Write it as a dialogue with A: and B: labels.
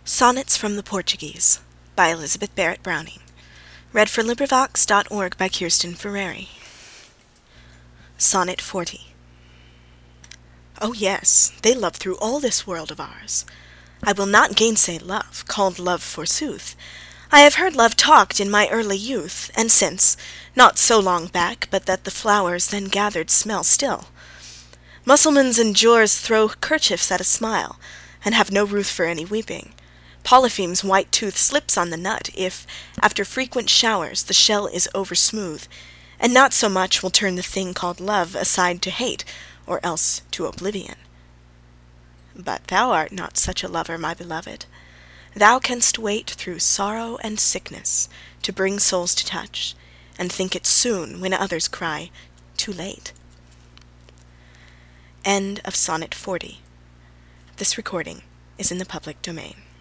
A: Sonnets from the Portuguese by Elizabeth Barrett Browning. LibriVox.org. Sonnet 40. Oh yes, they love through all this world of ours. I will not gainsay love, called love forsooth. I have heard love talked in my early youth, and since, not so long back, but that the flowers then gathered smell still. Mussulmans and Jours throw kerchiefs at a smile, and have no ruth for any weeping. Polypheme's white tooth slips on the nut, if, after frequent showers, the shell is over smooth, and not so much will turn the thing called love aside to hate, or else to oblivion. But thou art not such a lover, my beloved. Thou canst wait through sorrow and sickness to bring souls to touch, and think it soon when others cry, too late. End of Sonnet 40. This recording is in the public domain.